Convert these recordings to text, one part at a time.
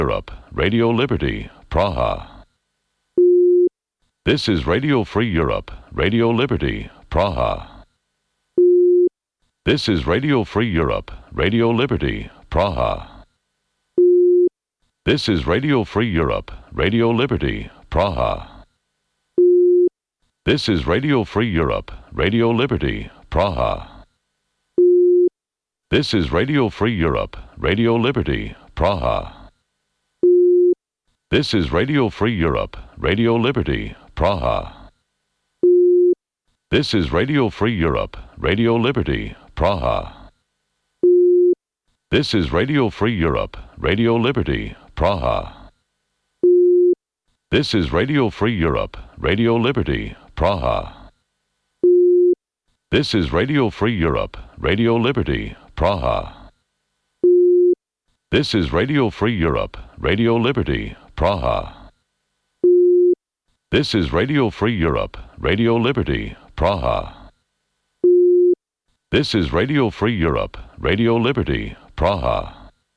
Europe, Radio Liberty, Praha. This is Radio Free Europe, Radio Liberty, Praha. This is Radio Free Europe, Radio Liberty, Praha. This is Radio Free Europe, Radio Liberty, Praha. This is Radio Free Europe, Radio Liberty, Praha. This is Radio Free Europe, Radio Liberty, Praha. This is Radio Free Europe, Radio Liberty, Praha. This is Radio Free Europe, Radio Liberty, Praha. This is Radio Free Europe, Radio Liberty, Praha. This is Radio Free Europe, Radio Liberty, Praha. This is Radio Free Europe, Radio Liberty, Praha. This is Radio Free Europe, Radio Liberty, Praha. This is Radio Free Europe, Radio Liberty, Praha. This is Radio Free Europe, Radio Liberty, Praha.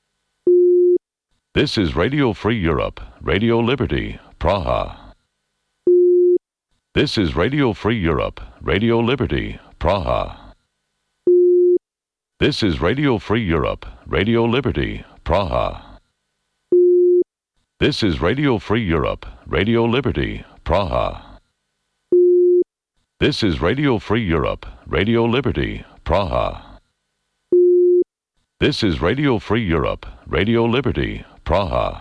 This is Radio Free Europe, Radio Liberty, Praha. This is Radio Free Europe, Radio Liberty, Praha. This is Radio Free Europe, Radio Liberty, Praha. This is Radio Free Europe, Radio Liberty, Praha. This is Radio Free Europe, Radio Liberty, Praha. This is Radio Free Europe, Radio Liberty, Praha.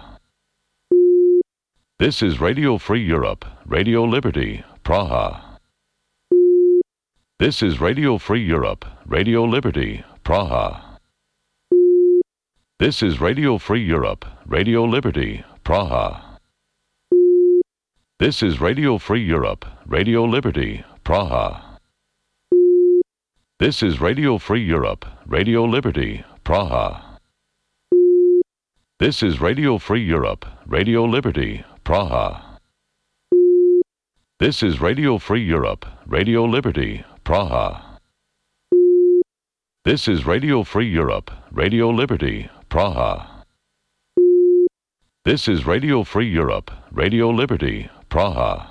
This is Radio Free Europe, Radio Liberty, Praha. This is Radio Free Europe, Radio Liberty, Praha. This is Radio Free Europe, Radio Liberty, Praha. This is Radio Free Europe, Radio Liberty, Praha. This is Radio Free Europe, Radio Liberty, Praha. This is Radio Free Europe, Radio Liberty, Praha. This is Radio Free Europe, Radio Liberty, Praha. This is Radio Free Europe, Radio Liberty, Praha. This is Radio Free Europe, Radio Liberty, Praha.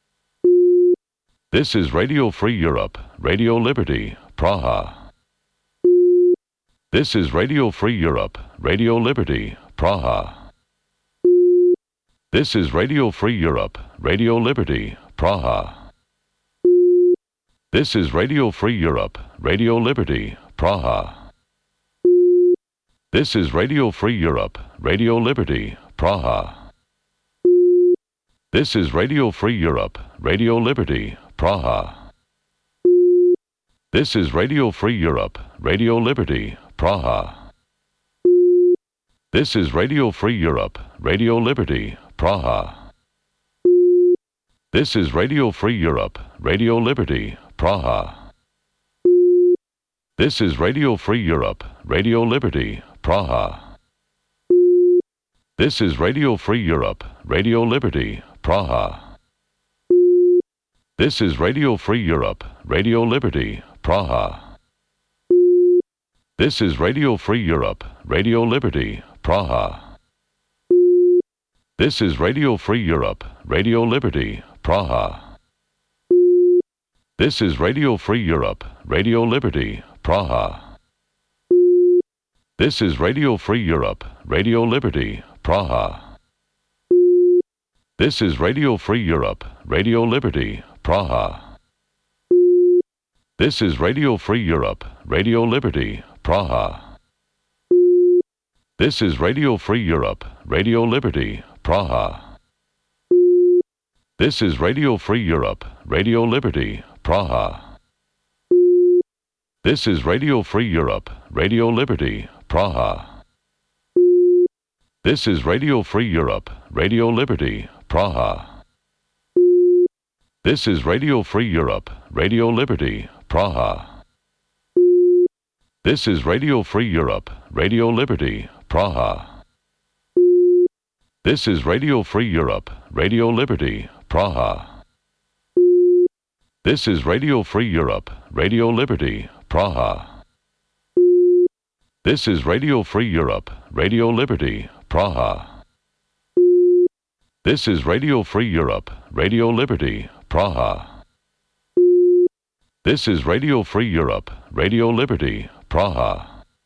This is Radio Free Europe, Radio Liberty, Praha. This is Radio Free Europe, Radio Liberty, Praha. This is Radio Free Europe, Radio Liberty, Praha. This is Radio Free Europe, Radio Liberty, Praha. This is Radio Free Europe, Radio Liberty, Praha. This is Radio Free Europe, Radio Liberty, Praha. This is Radio Free Europe, Radio Liberty, Praha. This is Radio Free Europe, Radio Liberty, Praha. This is Radio Free Europe, Radio Liberty, Praha. This is Radio Free Europe, Radio Liberty, Praha. This is Radio Free Europe, Radio Liberty, Praha. This is Radio Free Europe, Radio Liberty, Praha. This is Radio Free Europe, Radio Liberty, Praha. This is Radio Free Europe, Radio Liberty, Praha. This is Radio Free Europe, Radio Liberty, Praha. This is Radio Free Europe, Radio Liberty, Praha. This is Radio Free Europe, Radio Liberty, Praha. This is Radio Free Europe, Radio Liberty, Praha. This is Radio Free Europe, Radio Liberty, Praha. This is Radio Free Europe, Radio Liberty, Praha. This is Radio Free Europe, Radio Liberty, Praha. This is Radio Free Europe, Radio Liberty, Praha. This is Radio Free Europe, Radio Liberty, Praha. This is Radio Free Europe, Radio Liberty, Praha. This is Radio Free Europe, Radio Liberty, Praha. This is Radio Free Europe, Radio Liberty, Praha. This is Radio Free Europe, Radio Liberty, Praha. This is Radio Free Europe, Radio Liberty, Praha. This is Radio Free Europe, Radio Liberty, Praha.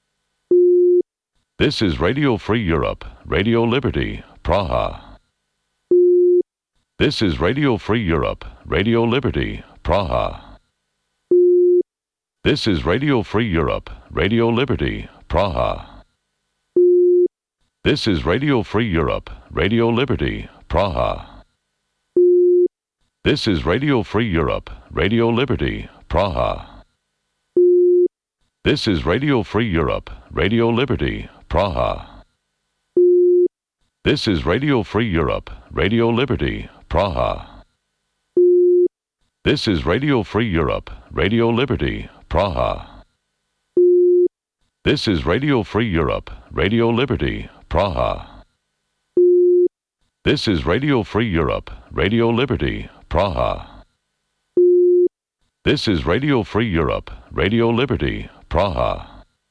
This is Radio Free Europe, Radio Liberty, Praha. This is Radio Free Europe, Radio Liberty, Praha. This is Radio Free Europe, Radio Liberty, Praha. This is Radio Free Europe, Radio Liberty, Praha. This is Radio Free Europe, Radio Liberty, Praha. This is Radio Free Europe, Radio Liberty, Praha. This is Radio Free Europe, Radio Liberty, Praha. This is Radio Free Europe, Radio Liberty, Praha. This is Radio Free Europe, Radio Liberty, Praha. This is Radio Free Europe, Radio Liberty, Praha. This is Radio Free Europe, Radio Liberty, Praha.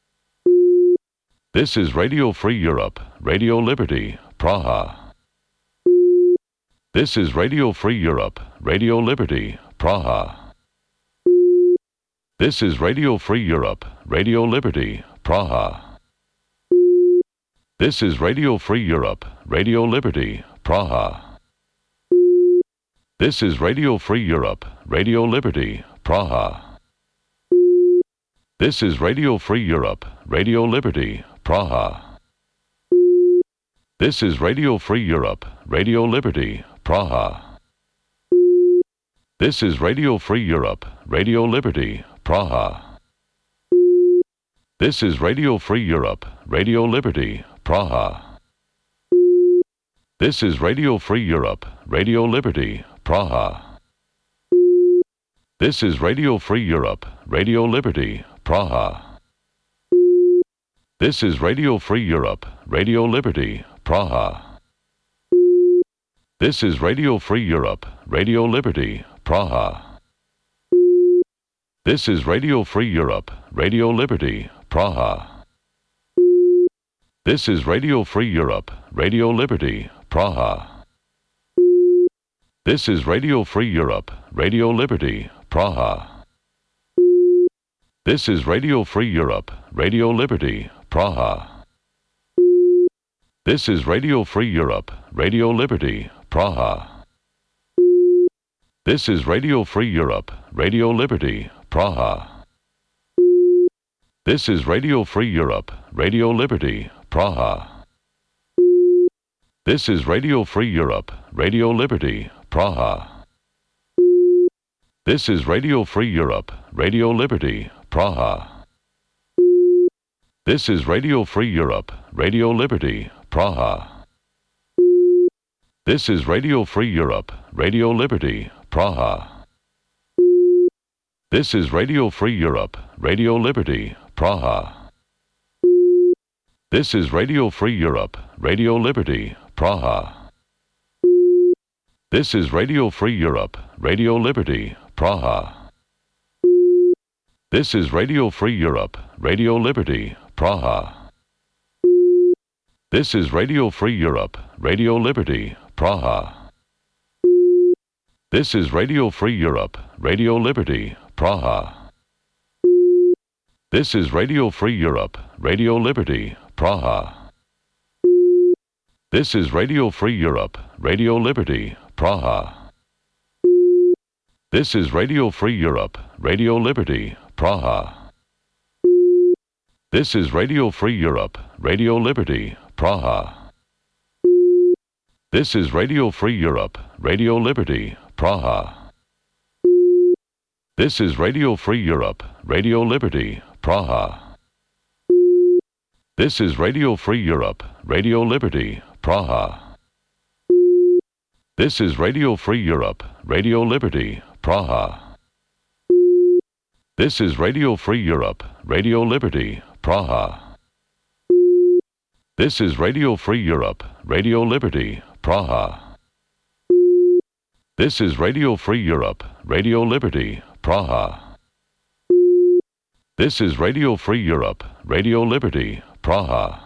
This is Radio Free Europe, Radio Liberty, Praha. This is Radio Free Europe, Radio Liberty, Praha. This is Radio Free Europe, Radio Liberty, Praha. This is Radio Free Europe, Radio Liberty, Praha. This is Radio Free Europe, Radio Liberty, Praha. This is Radio Free Europe, Radio Liberty, Praha. This is Radio Free Europe, Radio Liberty, Praha. This is Radio Free Europe, Radio Liberty, Praha. This is Radio Free Europe, Radio Liberty, Praha. This is Radio Free Europe, Radio Liberty, Praha. This is Radio Free Europe, Radio Liberty, Praha. This is Radio Free Europe, Radio Liberty, Praha. This is Radio Free Europe, Radio Liberty, Praha. This is Radio Free Europe, Radio Liberty, Praha. This is Radio Free Europe, Radio Liberty, Praha. This is Radio Free Europe, Radio Liberty, Praha. This is Radio Free Europe, Radio Liberty, Praha. This is Radio Free Europe, Radio Liberty, Praha. This is Radio Free Europe, Radio Liberty, Praha. This is Radio Free Europe, Radio Liberty, Praha. This is Radio Free Europe, Radio Liberty, Praha. This is Radio Free Europe, Radio Liberty, Praha. This is Radio Free Europe, Radio Liberty, Praha. This is Radio Free Europe, Radio Liberty, Praha. This is Radio Free Europe, Radio Liberty, Praha. This is Radio Free Europe, Radio Liberty, Praha. This is Radio Free Europe, Radio Liberty, Praha. This is Radio Free Europe, Radio Liberty, Praha. This is Radio Free Europe, Radio Liberty, Praha. This is Radio Free Europe, Radio Liberty, Praha. This is Radio Free Europe, Radio Liberty, Praha. This is Radio Free Europe, Radio Liberty, Praha. This is Radio Free Europe, Radio Liberty, Praha. This is Radio Free Europe, Radio Liberty, Praha. This is Radio Free Europe, Radio Liberty, Praha. This is Radio Free Europe, Radio Liberty, Praha. This is Radio Free Europe, Radio Liberty, Praha. This is Radio Free Europe, Radio Liberty, Praha. This is Radio Free Europe, Radio Liberty, Praha. This is Radio Free Europe, Radio Liberty, Praha. This is Radio Free Europe, Radio Liberty, Praha. This is Radio Free Europe, Radio Liberty, Praha.